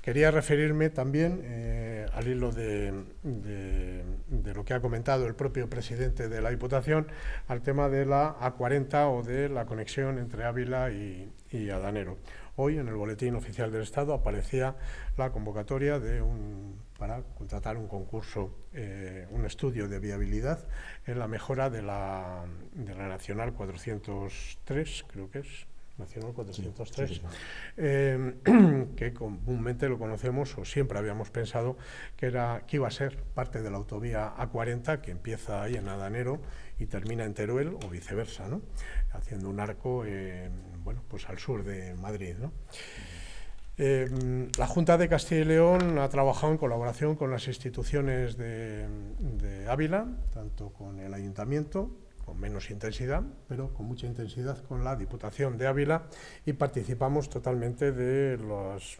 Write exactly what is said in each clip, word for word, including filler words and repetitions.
quería referirme también, eh, al hilo de, de, de lo que ha comentado el propio presidente de la Diputación, al tema de la A cuarenta o de la conexión entre Ávila y, y Adanero. Hoy, en el Boletín Oficial del Estado, aparecía la convocatoria de un, para contratar un concurso, eh, un estudio de viabilidad en la mejora de la, de la Nacional cuatrocientos tres, creo que es, Nacional cuatrocientos tres, sí, sí, sí. Eh, que comúnmente lo conocemos o siempre habíamos pensado que, era, que iba a ser parte de la autovía A cuarenta, que empieza ahí en Adanero y termina en Teruel, o viceversa, ¿no? Haciendo un arco eh, bueno, pues al sur de Madrid, ¿no? Eh, la Junta de Castilla y León ha trabajado en colaboración con las instituciones de, de Ávila, tanto con el Ayuntamiento, con menos intensidad, pero con mucha intensidad con la Diputación de Ávila, y participamos totalmente de los,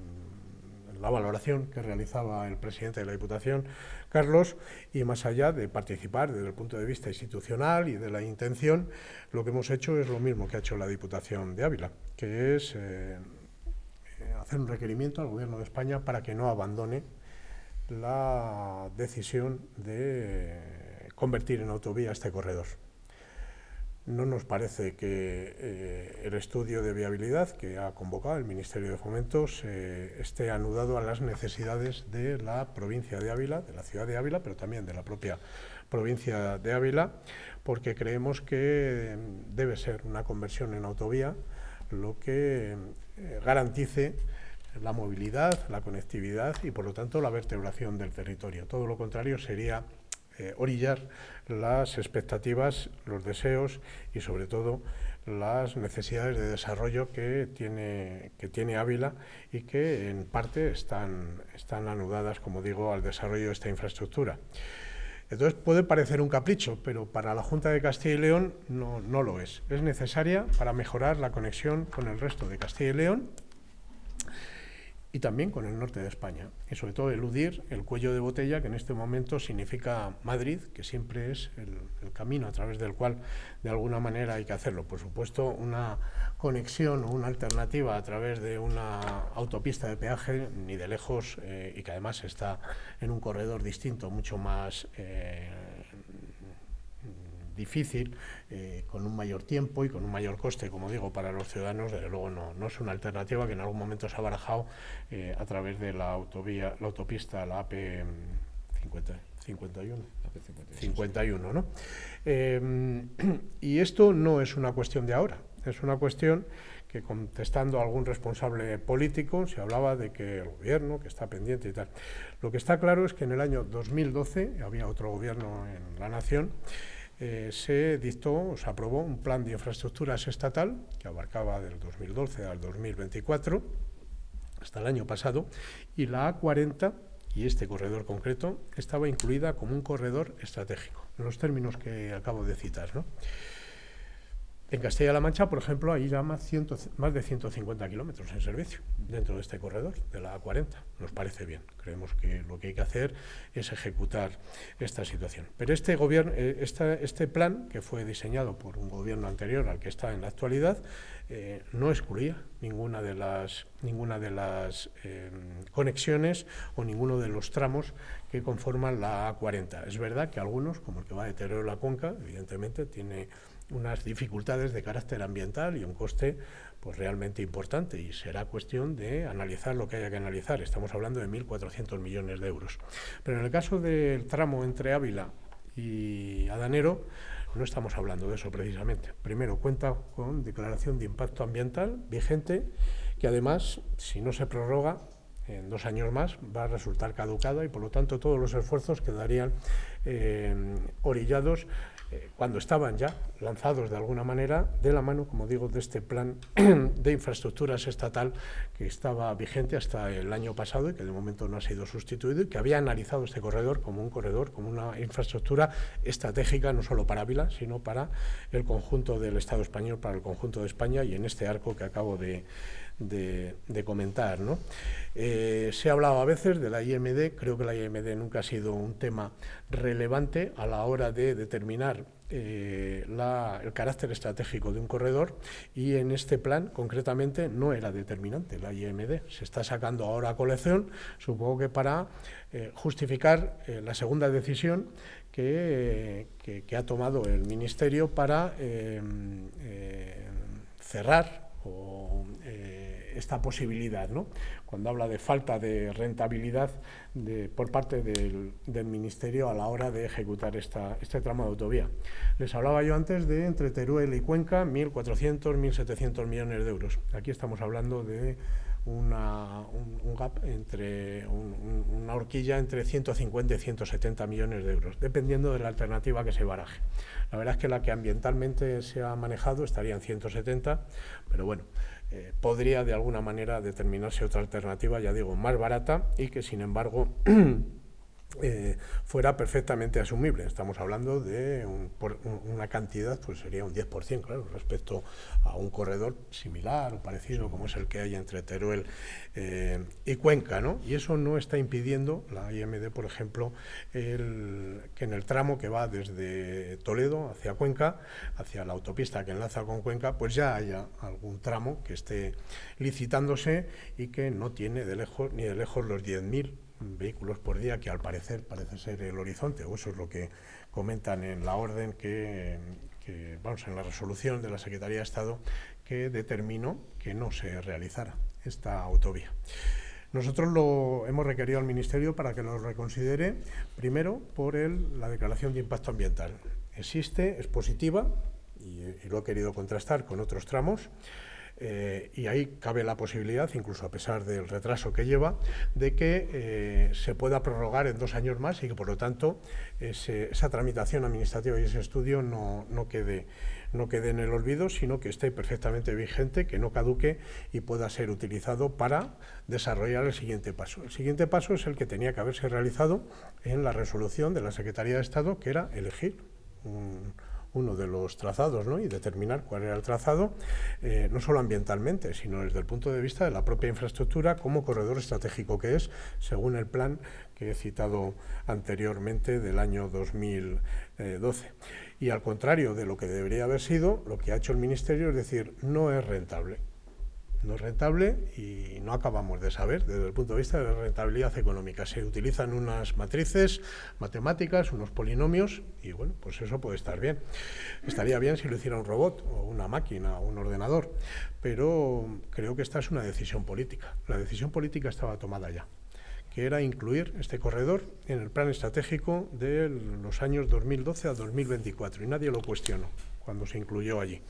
la valoración que realizaba el presidente de la Diputación, Carlos, y más allá de participar desde el punto de vista institucional y de la intención, lo que hemos hecho es lo mismo que ha hecho la Diputación de Ávila, que es eh, hacer un requerimiento al Gobierno de España para que no abandone la decisión de convertir en autovía este corredor. No nos parece que eh, el estudio de viabilidad que ha convocado el Ministerio de Fomento eh, esté anudado a las necesidades de la provincia de Ávila, de la ciudad de Ávila, pero también de la propia provincia de Ávila, porque creemos que debe ser una conversión en autovía lo que eh, garantice la movilidad, la conectividad y, por lo tanto, la vertebración del territorio. Todo lo contrario sería eh, orillar las expectativas, los deseos y, sobre todo, las necesidades de desarrollo que tiene, que tiene Ávila y que, en parte, están, están anudadas, como digo, al desarrollo de esta infraestructura. Entonces, puede parecer un capricho, pero para la Junta de Castilla y León no, no lo es. Es necesaria para mejorar la conexión con el resto de Castilla y León y también con el norte de España, y sobre todo eludir el cuello de botella que en este momento significa Madrid, que siempre es el, el camino a través del cual de alguna manera hay que hacerlo. Por supuesto, una conexión o una alternativa a través de una autopista de peaje, ni de lejos, eh, y que además está en un corredor distinto, mucho más eh, difícil, eh, con un mayor tiempo y con un mayor coste, como digo, para los ciudadanos, desde luego no, no es una alternativa que en algún momento se ha barajado eh, a través de la autovía, la autopista, la A P cincuenta y uno, cincuenta y uno, ¿no? Eh, y esto no es una cuestión de ahora, es una cuestión que, contestando a algún responsable político, se hablaba de que el gobierno, que está pendiente y tal. Lo que está claro es que en el año dos mil doce, había otro gobierno en la nación, Eh, se dictó, se aprobó un plan de infraestructuras estatal que abarcaba del dos mil doce al dos mil veinticuatro, hasta el año pasado, y la A cuarenta, y este corredor concreto, estaba incluida como un corredor estratégico, en los términos que acabo de citar, ¿no? En Castilla-La Mancha, por ejemplo, hay ya más, ciento, más de ciento cincuenta kilómetros en servicio dentro de este corredor, de la A cuarenta. Nos parece bien. Creemos que lo que hay que hacer es ejecutar esta situación. Pero este, gobierno, eh, esta, este plan, que fue diseñado por un gobierno anterior al que está en la actualidad, eh, no excluía ninguna de las, ninguna de las eh, conexiones o ninguno de los tramos que conforman la A cuarenta. Es verdad que algunos, como el que va de Teruel a Cuenca, evidentemente tiene unas dificultades de carácter ambiental y un coste pues realmente importante, y será cuestión de analizar lo que haya que analizar. Estamos hablando de mil cuatrocientos millones de euros. Pero en el caso del tramo entre Ávila y Adanero, no estamos hablando de eso precisamente. Primero, cuenta con declaración de impacto ambiental vigente, que además, si no se prorroga en dos años más, va a resultar caducada, y por lo tanto todos los esfuerzos quedarían eh, orillados eh, cuando estaban ya lanzados de alguna manera de la mano, como digo, de este plan de infraestructuras estatal que estaba vigente hasta el año pasado y que de momento no ha sido sustituido, y que había analizado este corredor como un corredor, como una infraestructura estratégica, no solo para Ávila, sino para el conjunto del Estado español, para el conjunto de España, y en este arco que acabo de De, de comentar, ¿no? Eh, se ha hablado a veces de la I M D. Creo que la I M D nunca ha sido un tema relevante a la hora de determinar eh, la, el carácter estratégico de un corredor, y en este plan concretamente no era determinante la I M D. Se está sacando ahora a colección, supongo que para eh, justificar eh, la segunda decisión que, que, que ha tomado el Ministerio para eh, eh, cerrar o, eh, esta posibilidad, ¿no? Cuando habla de falta de rentabilidad de, por parte del, del Ministerio a la hora de ejecutar esta, este tramo de autovía. Les hablaba yo antes de entre Teruel y Cuenca, mil cuatrocientos, mil setecientos millones de euros. Aquí estamos hablando de una, un, un gap, entre un, un, una horquilla entre ciento cincuenta y ciento setenta millones de euros, dependiendo de la alternativa que se baraje. La verdad es que la que ambientalmente se ha manejado estaría en ciento setenta, pero bueno, eh, podría de alguna manera determinarse otra alternativa, ya digo, más barata y que sin embargo Eh, fuera perfectamente asumible. Estamos hablando de un, por, un, una cantidad, pues sería un diez por ciento, claro, respecto a un corredor similar o parecido como es el que hay entre Teruel eh, y Cuenca, ¿no? Y eso no está impidiendo la I M D, por ejemplo, el, que en el tramo que va desde Toledo hacia Cuenca, hacia la autopista que enlaza con Cuenca, pues ya haya algún tramo que esté licitándose y que no tiene de lejos ni de lejos los diez mil vehículos por día, que al parecer parece ser el horizonte, o eso es lo que comentan en la orden que, que vamos, en la resolución de la Secretaría de Estado que determinó que no se realizara esta autovía. Nosotros lo hemos requerido al Ministerio para que lo reconsidere, primero por el, la declaración de impacto ambiental. Existe, es positiva, y, y lo he querido contrastar con otros tramos, Eh, y ahí cabe la posibilidad, incluso a pesar del retraso que lleva, de que eh, se pueda prorrogar en dos años más y que por lo tanto ese, esa tramitación administrativa y ese estudio no, no, quede, no quede en el olvido, sino que esté perfectamente vigente, que no caduque y pueda ser utilizado para desarrollar el siguiente paso. El siguiente paso es el que tenía que haberse realizado en la resolución de la Secretaría de Estado, que era elegir un uno de los trazados, ¿no? Y determinar cuál era el trazado, eh, no solo ambientalmente, sino desde el punto de vista de la propia infraestructura como corredor estratégico que es, según el plan que he citado anteriormente del año dos mil doce. Y al contrario de lo que debería haber sido, lo que ha hecho el Ministerio es decir, no es rentable. No es rentable y no acabamos de saber desde el punto de vista de la rentabilidad económica. Se utilizan unas matrices matemáticas, unos polinomios y bueno, pues eso puede estar bien. Estaría bien si lo hiciera un robot o una máquina o un ordenador, pero creo que esta es una decisión política. La decisión política estaba tomada ya, que era incluir este corredor en el plan estratégico de los años dos mil doce a dos mil veinticuatro y nadie lo cuestionó cuando se incluyó allí.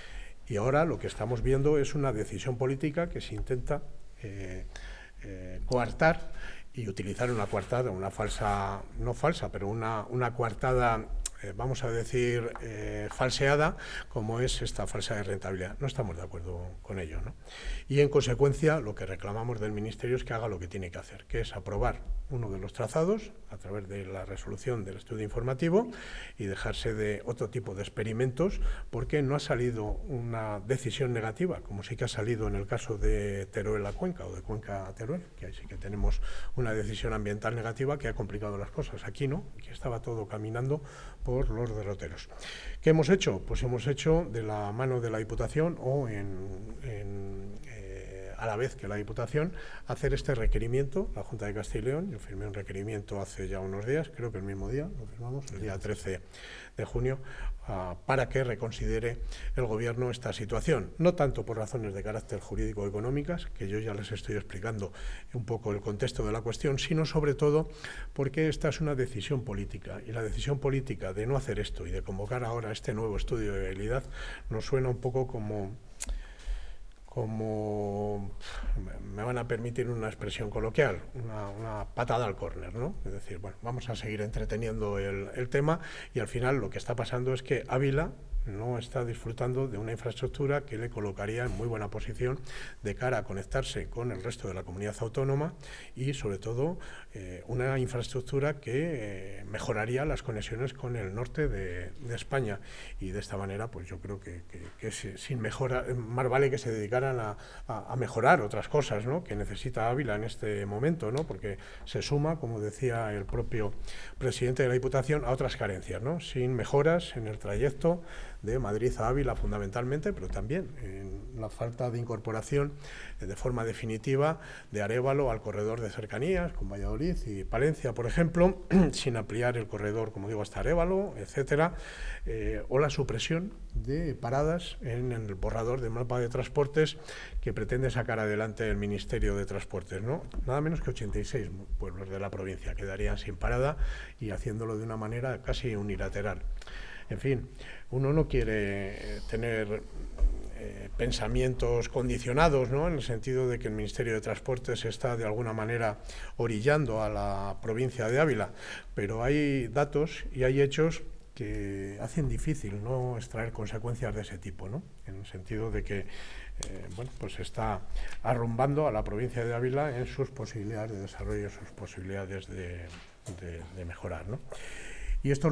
Y ahora lo que estamos viendo es una decisión política que se intenta eh, eh, coartar y utilizar una coartada, una falsa, no falsa, pero una, una coartada, eh, vamos a decir, eh, falseada, como es esta falsa de rentabilidad. No estamos de acuerdo con ello, ¿no? Y en consecuencia lo que reclamamos del Ministerio es que haga lo que tiene que hacer, que es aprobar uno de los trazados a través de la resolución del estudio informativo y dejarse de otro tipo de experimentos, porque no ha salido una decisión negativa, como sí que ha salido en el caso de Teruel a Cuenca o de Cuenca a Teruel, que ahí sí que tenemos una decisión ambiental negativa que ha complicado las cosas. Aquí no, aquí estaba todo caminando por los derroteros. ¿Qué hemos hecho? Pues hemos hecho de la mano de la Diputación o en, en eh, a la vez que la Diputación hacer este requerimiento, la Junta de Castilla y León. Yo firmé un requerimiento hace ya unos días, creo que el mismo día, lo firmamos, el día trece de junio, uh, para que reconsidere el Gobierno esta situación. No tanto por razones de carácter jurídico-económicas, que yo ya les estoy explicando un poco el contexto de la cuestión, sino sobre todo porque esta es una decisión política. Y la decisión política de no hacer esto y de convocar ahora este nuevo estudio de viabilidad nos suena un poco como... como, me van a permitir una expresión coloquial, una, una patada al córner, ¿no? Es decir, bueno, vamos a seguir entreteniendo el, el tema y al final lo que está pasando es que Ávila no está disfrutando de una infraestructura que le colocaría en muy buena posición de cara a conectarse con el resto de la comunidad autónoma y, sobre todo, eh, una infraestructura que eh, mejoraría las conexiones con el norte de, de España. Y de esta manera, pues yo creo que, que, que sin mejora, más vale que se dedicaran a, a, a mejorar otras cosas, ¿no?, que necesita Ávila en este momento, ¿no?, porque se suma, como decía el propio presidente de la Diputación, a otras carencias, ¿no?, sin mejoras en el trayecto de Madrid a Ávila fundamentalmente, pero también en la falta de incorporación eh, de forma definitiva de Arévalo al corredor de cercanías con Valladolid y Palencia, por ejemplo, sin ampliar el corredor, como digo, hasta Arévalo, etcétera, eh, o la supresión de paradas en el borrador del mapa de transportes que pretende sacar adelante el Ministerio de Transportes, ¿no? Nada menos que ochenta y seis pueblos de la provincia quedarían sin parada y haciéndolo de una manera casi unilateral. En fin, uno no quiere tener eh, pensamientos condicionados, ¿no?, en el sentido de que el Ministerio de Transportes está de alguna manera orillando a la provincia de Ávila, pero hay datos y hay hechos que hacen difícil no extraer consecuencias de ese tipo, ¿no?, en el sentido de que eh, bueno, pues está arrumbando a la provincia de Ávila en sus posibilidades de desarrollo, sus posibilidades de, de, de mejorar, ¿no? Y esto